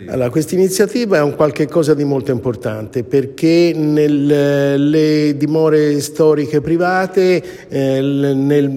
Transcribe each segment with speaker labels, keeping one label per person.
Speaker 1: Allora, questa iniziativa è un qualche cosa di molto importante perché le dimore storiche private nel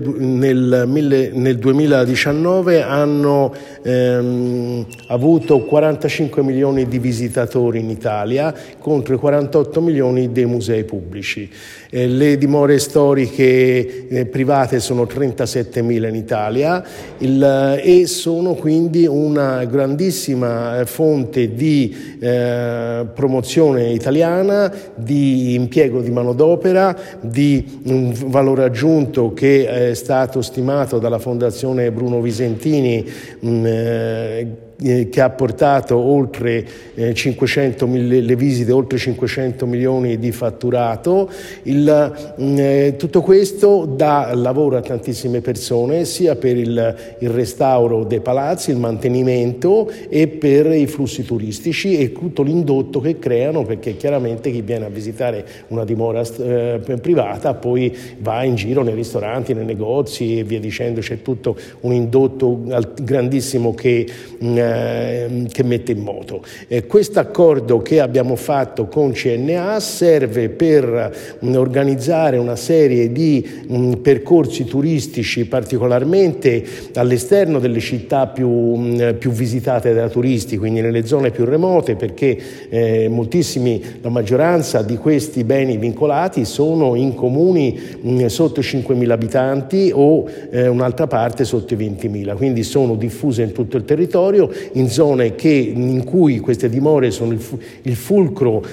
Speaker 1: 2019 hanno avuto 45 milioni di visitatori in Italia contro i 48 milioni dei musei pubblici. Le dimore storiche private sono 37.000 in Italia e sono quindi una grandissima fonte di promozione italiana, di impiego di manodopera, di un valore aggiunto che è stato stimato dalla Fondazione Bruno Visentini che ha portato oltre 500.000 le visite, oltre 500 milioni di fatturato. Tutto questo dà lavoro a tantissime persone, sia per il restauro dei palazzi, il mantenimento e per i flussi turistici e tutto l'indotto che creano, perché chiaramente chi viene a visitare una dimora privata poi va in giro nei ristoranti, nei negozi e via dicendo. C'è tutto un indotto grandissimo che mette in moto. Questo accordo che abbiamo fatto con CNA serve per organizzare una serie di percorsi turistici, particolarmente all'esterno delle città più visitate da turisti, quindi nelle zone più remote, perché la maggioranza di questi beni vincolati sono in comuni sotto i 5.000 abitanti o un'altra parte sotto i 20.000, quindi sono diffuse in tutto il territorio, in zone in cui queste dimore sono il fulcro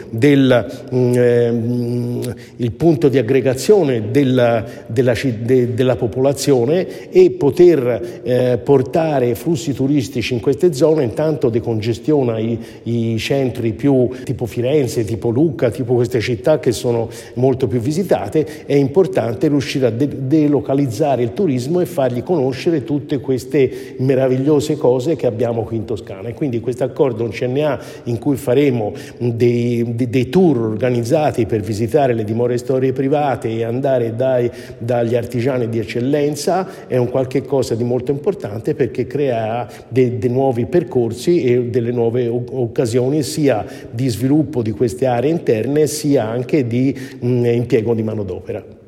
Speaker 1: il punto di aggregazione della popolazione, e poter portare flussi turistici in queste zone intanto decongestiona i centri più tipo Firenze, tipo Lucca, tipo queste città che sono molto più visitate. È importante riuscire a delocalizzare il turismo e fargli conoscere tutte queste meravigliose cose che abbiamo qui in Toscana. E quindi questo accordo con CNA, in cui faremo dei tour organizzati per visitare le dimore storiche private e andare dagli artigiani di eccellenza, è un qualche cosa di molto importante, perché crea dei nuovi percorsi e delle nuove occasioni sia di sviluppo di queste aree interne sia anche di impiego di manodopera.